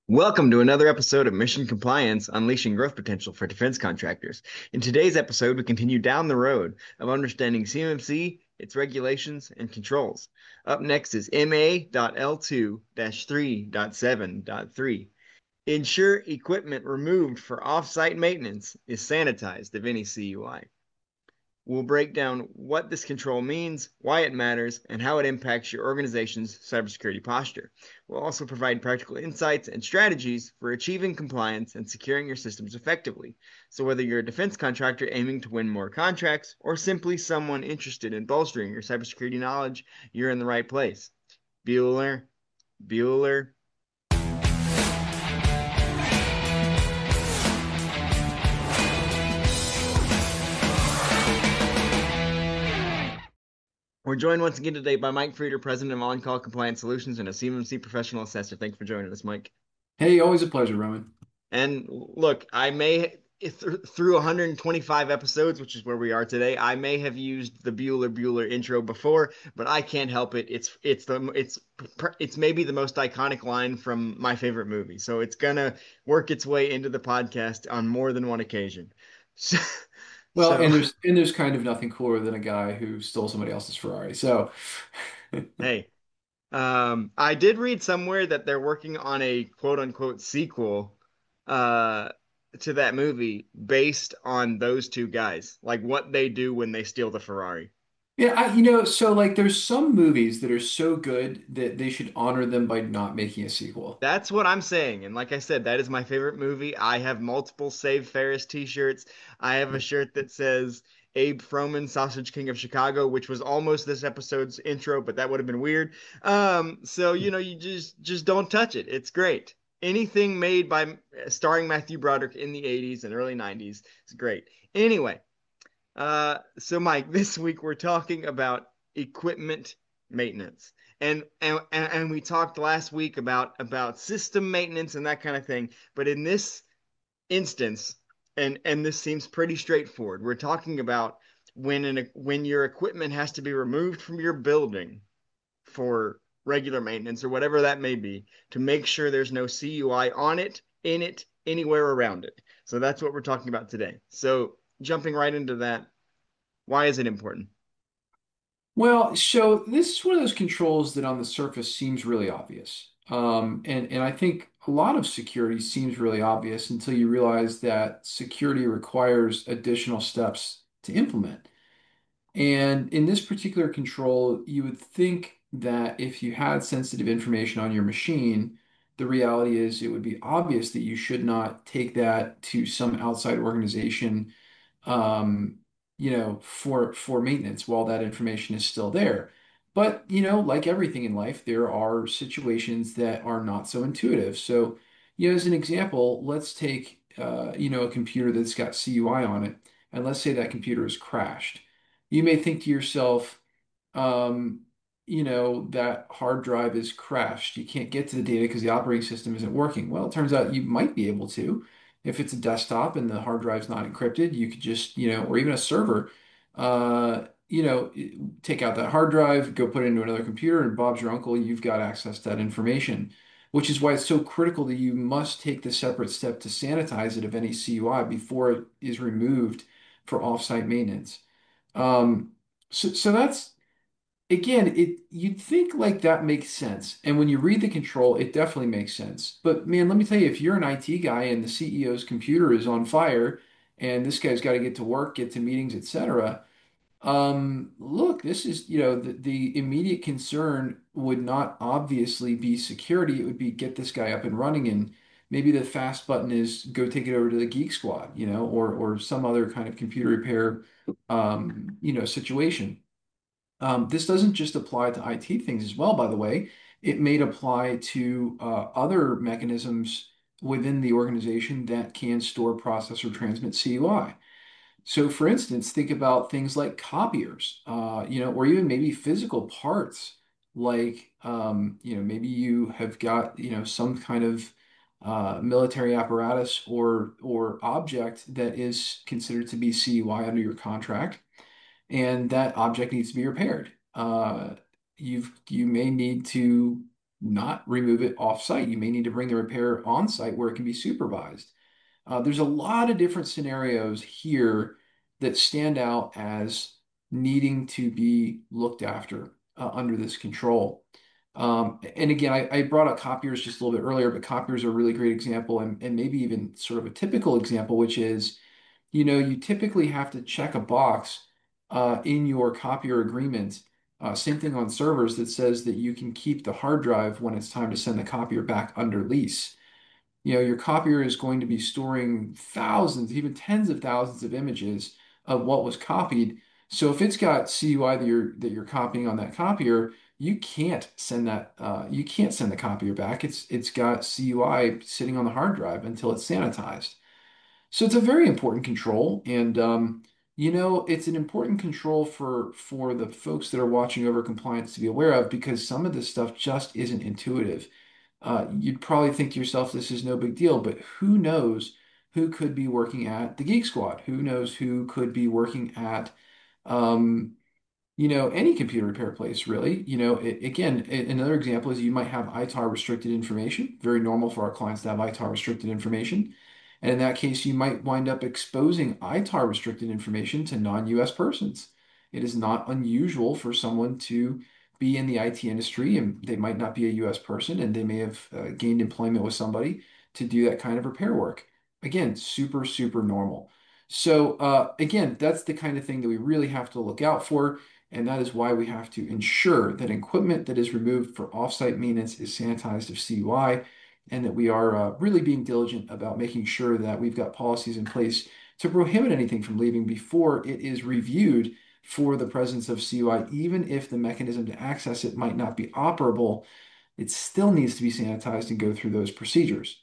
Welcome to another episode of Mission Compliance Unleashing Growth Potential for Defense Contractors. In today's episode, we continue down the road of understanding CMMC, its regulations, and controls. Up next is MA.L2-3.7.3. Ensure equipment removed for off-site maintenance is sanitized of any CUI. We'll break down what this control means, why it matters, and how it impacts your organization's cybersecurity posture. We'll also provide practical insights and strategies for achieving compliance and securing your systems effectively. So, whether you're a defense contractor aiming to win more contracts or simply someone interested in bolstering your cybersecurity knowledge, you're in the right place. Bueller, Bueller. We're joined once again today by Mike Frieder, President of On-Call Compliance Solutions and a CMMC Professional Assessor. Thanks for joining us, Mike. Hey, always a pleasure, Roman. And look, I may through 125 episodes, which is where we are today, I may have used the Bueller intro before, but I can't help it. It's maybe the most iconic line from my favorite movie, so it's gonna work its way into the podcast on more than one occasion. So, Well, so and there's kind of nothing cooler than a guy who stole somebody else's Ferrari. So, hey, I did read somewhere that they're working on a quote unquote sequel uh to that movie based on those two guys, like what they do when they steal the Ferrari. yeah, so like there's some movies that are so good that they should honor them by not making a sequel. That's what I'm saying. And like I said, that is my favorite movie. I have multiple Save Ferris t-shirts. I have a shirt that says Abe Froman, Sausage King of Chicago, which was almost this episode's intro, but that would have been weird. So you just don't touch it. It's great. Anything made by starring Matthew Broderick in the 80s and early 90s is great. Anyway, so Mike, this week we're talking about equipment maintenance. And we talked last week about system maintenance and that kind of thing. But in this instance, and this seems pretty straightforward, we're talking about when your equipment has to be removed from your building for regular maintenance or whatever that may be to make sure there's no CUI on it, in it, anywhere around it. So that's what we're talking about today. So jumping right into that, why is it important? Well, so this is one of those controls that on the surface seems really obvious. And I think a lot of security seems really obvious until you realize that security requires additional steps to implement. And in this particular control, you would think that if you had sensitive information on your machine, the reality is it would be obvious that you should not take that to some outside organization, um, for maintenance while that information is still there. But, like everything in life, there are situations that are not so intuitive. So, as an example, let's take, a computer that's got CUI on it, and let's say that computer is crashed. You may think to yourself, um, that hard drive is crashed. You can't get to the data because the operating system isn't working. Well, it turns out you might be able to. If it's a desktop and the hard drive's not encrypted, you could just, or even a server, take out that hard drive, go put it into another computer, and Bob's your uncle, you've got access to that information, which is why it's so critical that you must take the separate step to sanitize it of any CUI before it is removed for offsite maintenance. Um, so that's again, you'd think like that makes sense. And when you read the control, it definitely makes sense. But man, let me tell you, if you're an IT guy and the CEO's computer is on fire and this guy's got to get to work, get to meetings, etc., look, this is, the immediate concern would not obviously be security. It would be get this guy up and running, and maybe the fast button is go take it over to the Geek Squad, or some other kind of computer repair, situation. This doesn't just apply to IT things as well, by the way. It may apply to other mechanisms within the organization that can store, process, or transmit CUI. So, for instance, think about things like copiers, or even maybe physical parts, like, maybe you have got, some kind of military apparatus or object that is considered to be CUI under your contract, and that object needs to be repaired. You may need to not remove it off site. You may need to bring the repair on site where it can be supervised. There's a lot of different scenarios here that stand out as needing to be looked after under this control. And again, I brought up copiers just a little bit earlier, but copiers are a really great example and maybe even sort of a typical example, which is, you typically have to check a box in your copier agreement. Same thing on servers that says that you can keep the hard drive when it's time to send the copier back under lease. Your copier is going to be storing thousands, even tens of thousands of images of what was copied. So if it's got CUI that you're copying on that copier, you can't send the copier back. It's got CUI sitting on the hard drive until it's sanitized. So it's a very important control, and it's an important control for the folks that are watching over compliance to be aware of because some of this stuff just isn't intuitive. You'd probably think to yourself, this is no big deal, but who knows who could be working at the Geek Squad? Who knows who could be working at um, any computer repair place, really. Again, another example is you might have ITAR restricted information. Very normal for our clients to have ITAR restricted information. And in that case, you might wind up exposing ITAR restricted information to non-US persons. It is not unusual for someone to be in the IT industry and they might not be a US person and they may have gained employment with somebody to do that kind of repair work. Again, super, super normal. So, again, that's the kind of thing that we really have to look out for. And that is why we have to ensure that equipment that is removed for offsite maintenance is sanitized of CUI and that we are really being diligent about making sure that we've got policies in place to prohibit anything from leaving before it is reviewed for the presence of CUI. Even if the mechanism to access it might not be operable, it still needs to be sanitized and go through those procedures.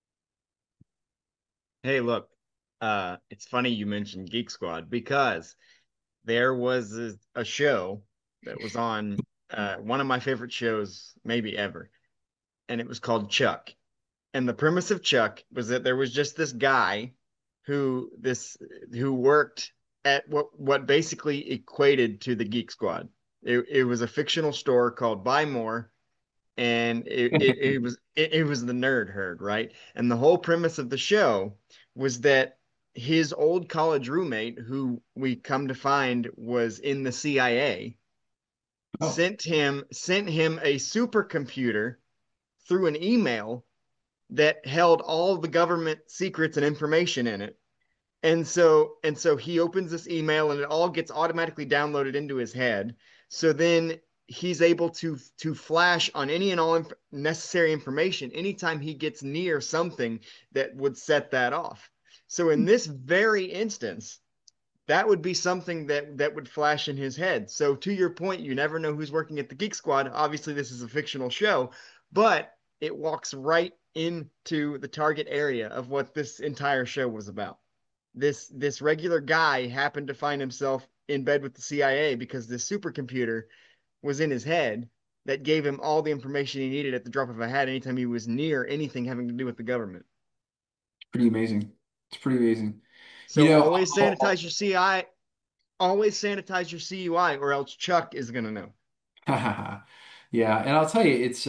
Hey, look, it's funny you mentioned Geek Squad because there was a show that was on one of my favorite shows, maybe ever, and it was called Chuck. And the premise of Chuck was that there was just this guy who worked at what basically equated to the Geek Squad. It was a fictional store called Buy More, and it was the nerd herd, right? And the whole premise of the show was that his old college roommate, who we come to find was in the CIA, Oh, sent him a supercomputer through an email that held all the government secrets and information in it. And so he opens this email and it all gets automatically downloaded into his head. So then he's able to flash on any and all necessary information anytime he gets near something that would set that off. So in this very instance, that would be something that would flash in his head. So to your point, you never know who's working at the Geek Squad. Obviously, this is a fictional show, but it walks right into the target area of what this entire show was about. This regular guy happened to find himself in bed with the CIA because this supercomputer was in his head that gave him all the information he needed at the drop of a hat anytime he was near anything having to do with the government. pretty amazing. It's pretty amazing. You So know, always sanitize your CI, always sanitize your CUI, or else Chuck is gonna know. yeah, and I'll tell you, it's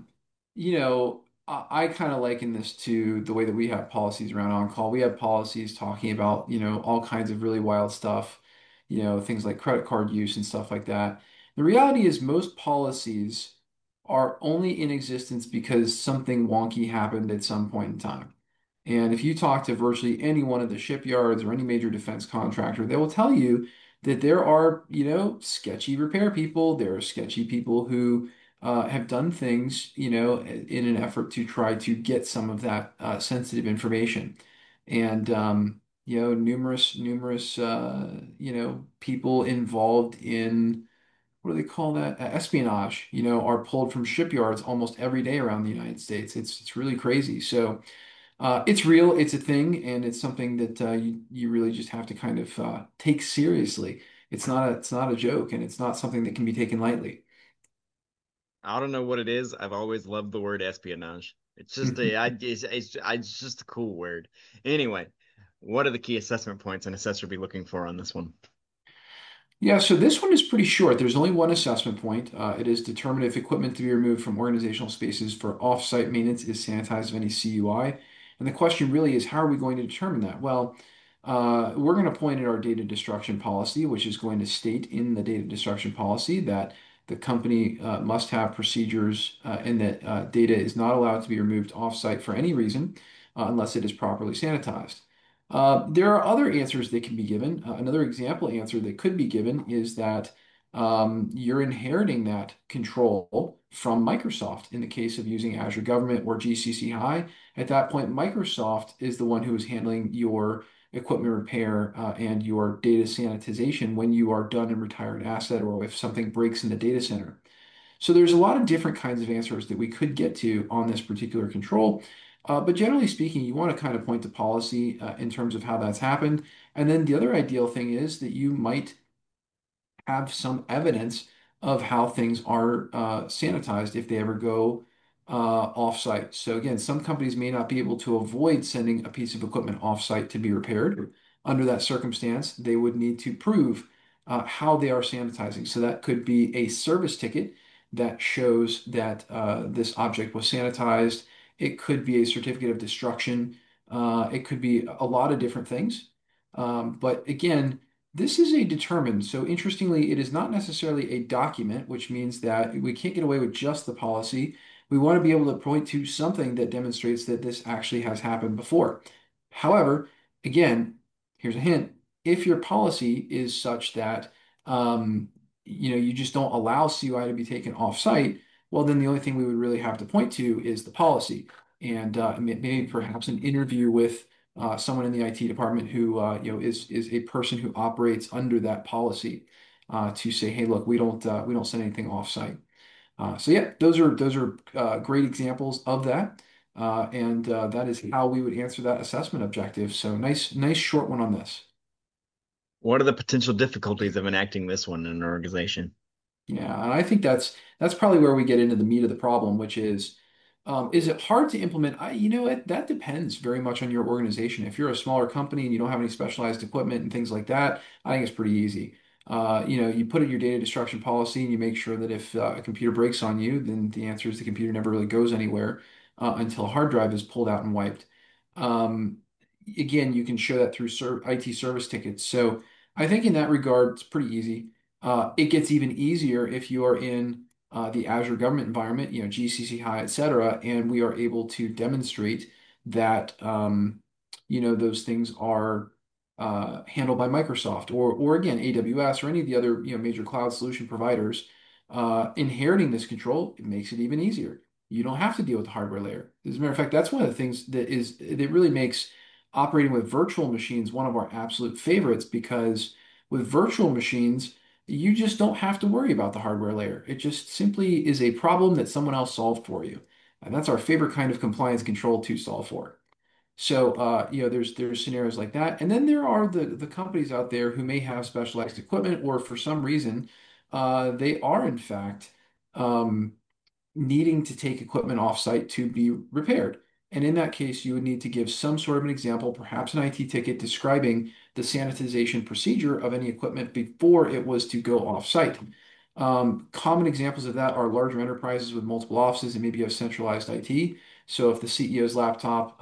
I kind of liken this to the way that we have policies around on-call. We have policies talking about, all kinds of really wild stuff, things like credit card use and stuff like that. The reality is most policies are only in existence because something wonky happened at some point in time. And if you talk to virtually any one of the shipyards or any major defense contractor, they will tell you that there are, sketchy repair people. There are sketchy people who have done things, in an effort to try to get some of that sensitive information. And, numerous, people involved in, what do they call that? Espionage, are pulled from shipyards almost every day around the United States. It's really crazy. So, it's real, it's a thing, and it's something that you really just have to kind of take seriously. It's not a joke, and it's not something that can be taken lightly. I don't know what it is. I've always loved the word espionage. It's just a, it's just a cool word. Anyway, what are the key assessment points an assessor be looking for on this one? Yeah, so this one is pretty short. There's only one assessment point. It is determined if equipment to be removed from organizational spaces for off-site maintenance is sanitized of any CUI. And the question really is, how are we going to determine that? Well, we're going to point at our data destruction policy, which is going to state in the data destruction policy that the company must have procedures and that data is not allowed to be removed off-site for any reason unless it is properly sanitized. There are other answers that can be given. Another example answer that could be given is that you're inheriting that control from Microsoft in the case of using Azure Government or GCC High. At that point, Microsoft is the one who is handling your equipment repair and your data sanitization when you are done and retired asset or if something breaks in the data center. So there's a lot of different kinds of answers that we could get to on this particular control. But generally speaking, you want to kind of point to policy in terms of how that's happened. And then the other ideal thing is that you might have some evidence of how things are sanitized if they ever go off-site. So again, some companies may not be able to avoid sending a piece of equipment off-site to be repaired. Under that circumstance, they would need to prove how they are sanitizing. So that could be a service ticket that shows that this object was sanitized. It could be a certificate of destruction. It could be a lot of different things. But again, this is a determined. So interestingly, it is not necessarily a document, which means that we can't get away with just the policy. We want to be able to point to something that demonstrates that this actually has happened before. However, again, here's a hint. If your policy is such that you just don't allow CUI to be taken off-site, well, then the only thing we would really have to point to is the policy and maybe perhaps an interview with someone in the IT department who is a person who operates under that policy to say, hey, look, we don't send anything offsite. So yeah, those are great examples of that, and that is how we would answer that assessment objective. So nice short one on this. What are the potential difficulties of enacting this one in an organization? Yeah, and I think that's probably where we get into the meat of the problem, which is it hard to implement? That depends very much on your organization. If you're a smaller company and you don't have any specialized equipment and things like that, I think it's pretty easy. You put in your data destruction policy and you make sure that if a computer breaks on you, then the answer is the computer never really goes anywhere until a hard drive is pulled out and wiped. Um, Again, you can show that through IT service tickets. So I think in that regard, it's pretty easy. It gets even easier if you are in the Azure government environment, GCC High, et cetera, and we are able to demonstrate that those things are handled by Microsoft or again AWS or any of the other major cloud solution providers. Inheriting this control, it makes it even easier. You don't have to deal with the hardware layer. As a matter of fact, that's one of the things that really makes operating with virtual machines one of our absolute favorites because with virtual machines, you just don't have to worry about the hardware layer. It just simply is a problem that someone else solved for you. And that's our favorite kind of compliance control to solve for. So, there's scenarios like that. And then there are the companies out there who may have specialized equipment or for some reason, they are in fact um, needing to take equipment off-site to be repaired. And in that case, you would need to give some sort of an example, perhaps an IT ticket describing the sanitization procedure of any equipment before it was to go off-site. Common examples of that are larger enterprises with multiple offices and maybe have centralized IT. So if the CEO's laptop,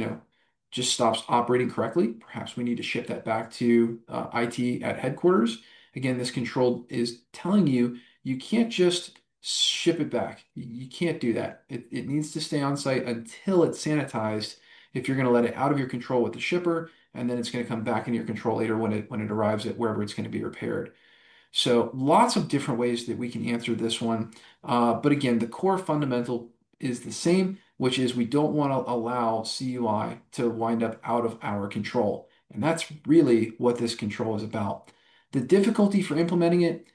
just stops operating correctly, perhaps we need to ship that back to IT at headquarters. Again, this control is telling you you can't just ship it back. You can't do that. It needs to stay on site until it's sanitized if you're going to let it out of your control with the shipper, and then it's going to come back into your control later when it arrives at wherever it's going to be repaired. So lots of different ways that we can answer this one. But again, the core fundamental is the same, which is we don't want to allow CUI to wind up out of our control. And that's really what this control is about. The difficulty for implementing it,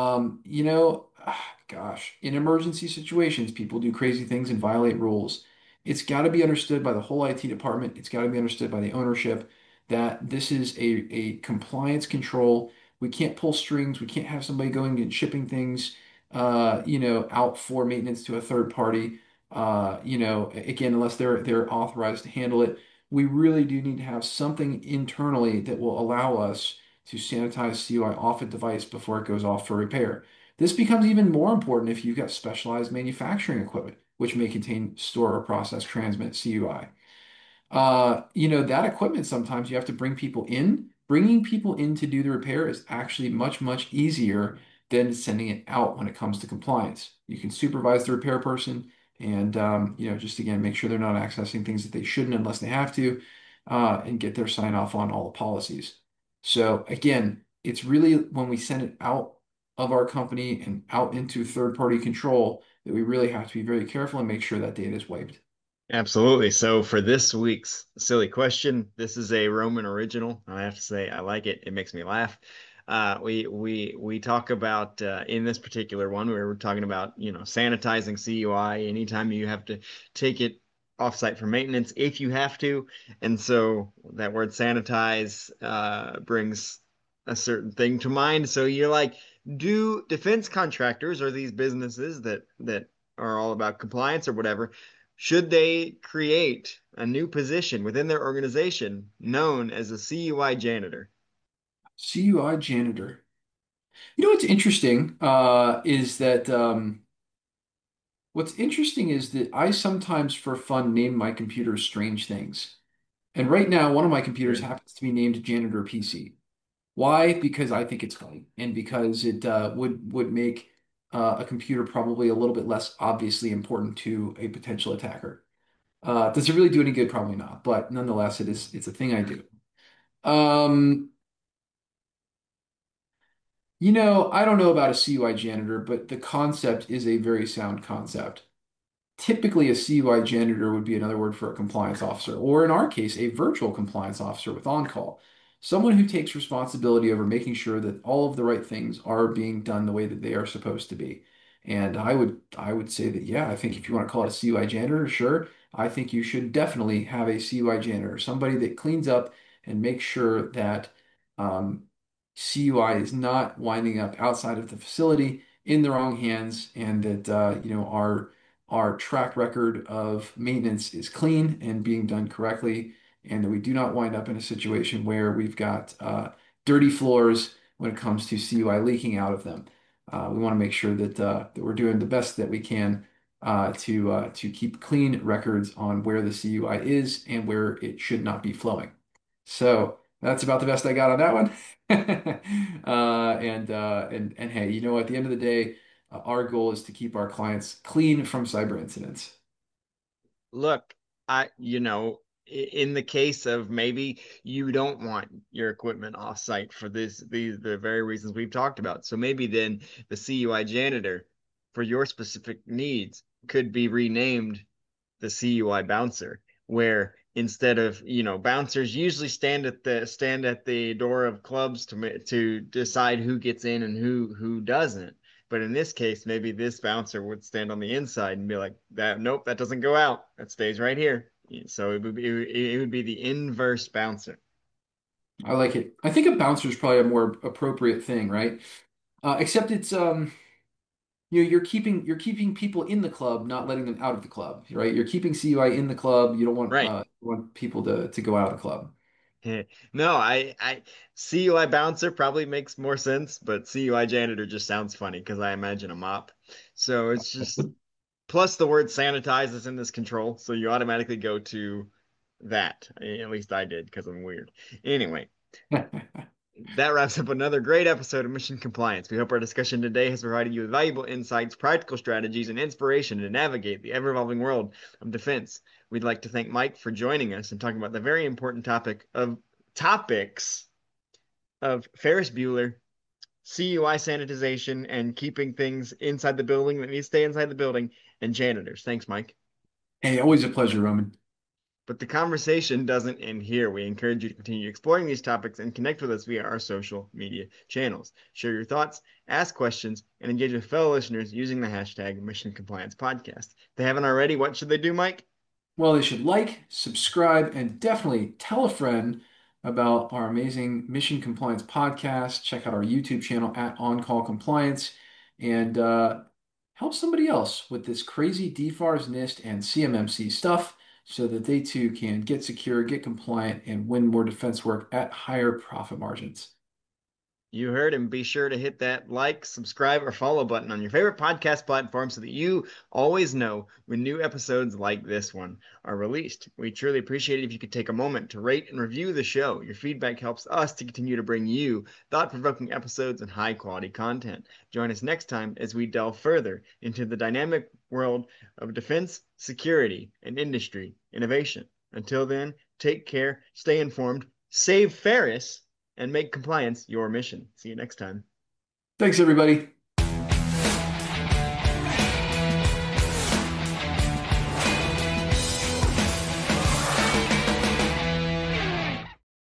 gosh, in emergency situations, people do crazy things and violate rules. It's got to be understood by the whole IT department. It's got to be understood by the ownership that this is a compliance control. We can't pull strings. We can't have somebody going and shipping things, out for maintenance to a third party. Again, unless they're authorized to handle it, we really do need to have something internally that will allow us to sanitize CUI off a device before it goes off for repair. This becomes even more important if you've got specialized manufacturing equipment, which may contain store or process transmit CUI. That equipment sometimes you have to bring people in. Bringing people in to do the repair is actually much, much easier than sending it out when it comes to compliance. You can supervise the repair person and, just again, make sure they're not accessing things that they shouldn't unless they have to, and get their sign off on all the policies. So again, it's really when we send it out of our company and out into third-party control that we really have to be very careful and make sure that data is wiped. Absolutely. So for this week's silly question, this is a Roman original. I have to say I like it. It makes me laugh. We talk about in this particular one, we were talking about, sanitizing CUI anytime you have to take it offsite for maintenance if you have to. And so that word sanitize brings a certain thing to mind. So you're like, do defense contractors or these businesses that are all about compliance or whatever, should they create a new position within their organization known as a CUI janitor? CUI janitor. What's interesting is that I sometimes for fun name my computers strange things. And right now, one of my computers Good. happens to be named Janitor PC. Why? Because I think it's funny, and because it would make a computer probably a little bit less obviously important to a potential attacker. Does it really do any good? Probably not, but nonetheless, it's a thing I do. Um, I don't know about a CUI janitor, but the concept is a very sound concept. Typically, a CUI janitor would be another word for a compliance officer, or in our case, a virtual compliance officer with on-call. Someone who takes responsibility over making sure that all of the right things are being done the way that they are supposed to be. And I would say that, yeah, I think if you want to call it a CUI janitor, sure. I think you should definitely have a CUI janitor, somebody that cleans up and makes sure that CUI is not winding up outside of the facility in the wrong hands, and that our track record of maintenance is clean and being done correctly, and that we do not wind up in a situation where we've got dirty floors when it comes to CUI leaking out of them. We want to make sure that we're doing the best that we can to keep clean records on where the CUI is and where it should not be flowing. So that's about the best I got on that one. And hey, at the end of the day, our goal is to keep our clients clean from cyber incidents. Look, in the case of maybe you don't want your equipment off-site for these the very reasons we've talked about. So maybe then the CUI janitor for your specific needs could be renamed the CUI bouncer, where instead of, bouncers usually stand at the door of clubs to decide who gets in and who doesn't. But in this case, maybe this bouncer would stand on the inside and be like, "That nope, that doesn't go out. That stays right here." So it would be the inverse bouncer. I like it. I think a bouncer is probably a more appropriate thing, right? Except it's you're keeping people in the club, not letting them out of the club, right? You're keeping CUI in the club. You don't want Right. you want people to go out of the club. No, I CUI bouncer probably makes more sense, but CUI janitor just sounds funny because I imagine a mop. So it's just plus the word sanitize is in this control, so you automatically go to that. At least I did because I'm weird. Anyway, that wraps up another great episode of Mission Compliance. We hope our discussion today has provided you with valuable insights, practical strategies, and inspiration to navigate the ever-evolving world of defense. We'd like to thank Mike for joining us and talking about the very important topics of Ferris Bueller, CUI sanitization, and keeping things inside the building that need to stay inside the building, and janitors. Thanks, Mike. Hey, always a pleasure, Roman. But the conversation doesn't end here. We encourage you to continue exploring these topics and connect with us via our social media channels. Share your thoughts, ask questions, and engage with fellow listeners using the hashtag Mission Compliance Podcast. If they haven't already, what should they do, Mike? Well, they should like, subscribe, and definitely tell a friend about our amazing Mission Compliance podcast. Check out our YouTube channel at On Call Compliance, and help somebody else with this crazy DFARS, NIST, and CMMC stuff so that they too can get secure, get compliant, and win more defense work at higher profit margins. You heard him. Be sure to hit that like, subscribe, or follow button on your favorite podcast platform so that you always know when new episodes like this one are released. We truly appreciate it if you could take a moment to rate and review the show. Your feedback helps us to continue to bring you thought-provoking episodes and high-quality content. Join us next time as we delve further into the dynamic world of defense, security, and industry innovation. Until then, take care, stay informed, save Ferris, and make compliance your mission. See you next time. Thanks, everybody.